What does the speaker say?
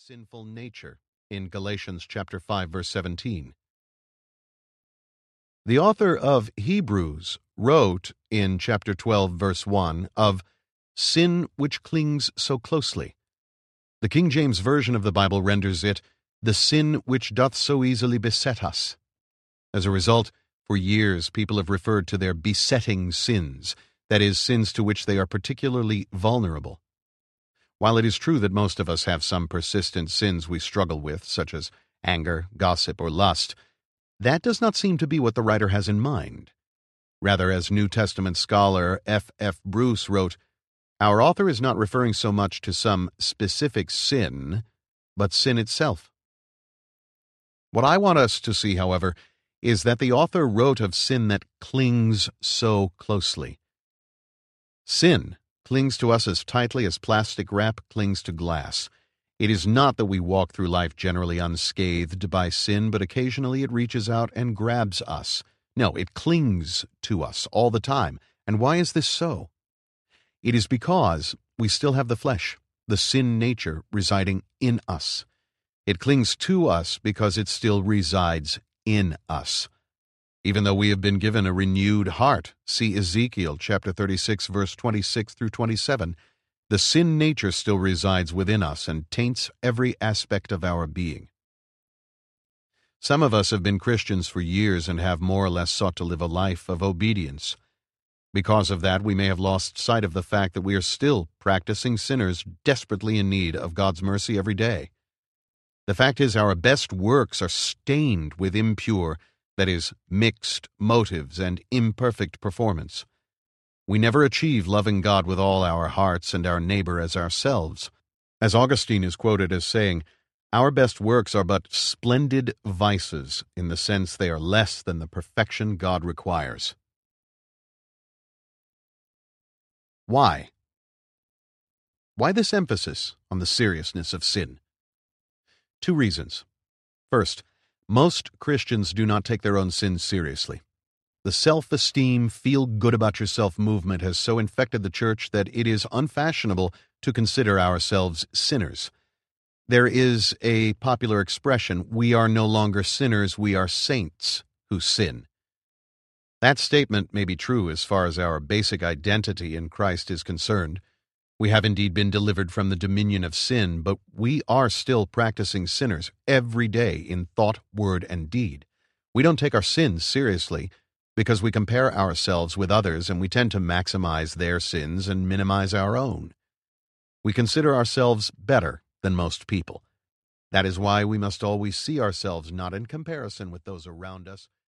sinful nature in Galatians chapter 5, verse 17. The author of Hebrews wrote in chapter 12, verse 1, of sin which clings so closely. The King James Version of the Bible renders it, the sin which doth so easily beset us. As a result, for years people have referred to their besetting sins, that is, sins to which they are particularly vulnerable. While it is true that most of us have some persistent sins we struggle with, such as anger, gossip, or lust, that does not seem to be what the writer has in mind. Rather, as New Testament scholar F. F. Bruce wrote, our author is not referring so much to some specific sin, but sin itself. What I want us to see, however, is that the author wrote of sin that clings so closely. Sin clings to us as tightly as plastic wrap clings to glass. It is not that we walk through life generally unscathed by sin, but occasionally it reaches out and grabs us. No, it clings to us all the time. And why is this so? It is because we still have the flesh, the sin nature residing in us. It clings to us because it still resides in us. Even though we have been given a renewed heart, see Ezekiel chapter 36, verse 26 through 27, the sin nature still resides within us and taints every aspect of our being. Some of us have been Christians for years and have more or less sought to live a life of obedience. Because of that, we may have lost sight of the fact that we are still practicing sinners desperately in need of God's mercy every day. The fact is, our best works are stained with impure, that is, mixed motives and imperfect performance. We never achieve loving God with all our hearts and our neighbor as ourselves. As Augustine is quoted as saying, our best works are but splendid vices in the sense they are less than the perfection God requires. Why? Why this emphasis on the seriousness of sin? Two reasons. First, most Christians do not take their own sins seriously. The self-esteem, feel-good-about-yourself movement has so infected the church that it is unfashionable to consider ourselves sinners. There is a popular expression, we are no longer sinners, we are saints who sin. That statement may be true as far as our basic identity in Christ is concerned. We have indeed been delivered from the dominion of sin, but we are still practicing sinners every day in thought, word, and deed. We don't take our sins seriously because we compare ourselves with others and we tend to maximize their sins and minimize our own. We consider ourselves better than most people. That is why we must always see ourselves not in comparison with those around us,